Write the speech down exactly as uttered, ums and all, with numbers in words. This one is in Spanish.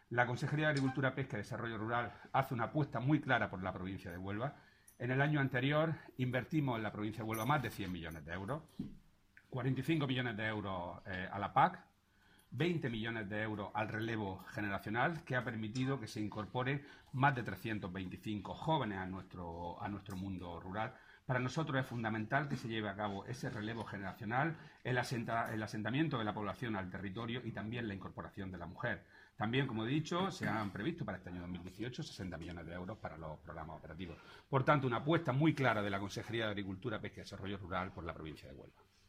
La Consejería de Agricultura, Pesca y Desarrollo Rural hace una apuesta muy clara por la provincia de Huelva. En el año anterior invertimos en la provincia de Huelva más de cien millones de euros, cuarenta y cinco millones de euros eh, a la P A C, veinte millones de euros al relevo generacional, que ha permitido que se incorpore más de trescientos veinticinco jóvenes a nuestro, a nuestro mundo rural. Para nosotros es fundamental que se lleve a cabo ese relevo generacional, el, asenta, el asentamiento de la población al territorio y también la incorporación de la mujer. También, como he dicho, se han previsto para este año dos mil dieciocho sesenta millones de euros para los programas operativos. Por tanto, una apuesta muy clara de la Consejería de Agricultura, Pesca y Desarrollo Rural por la provincia de Huelva.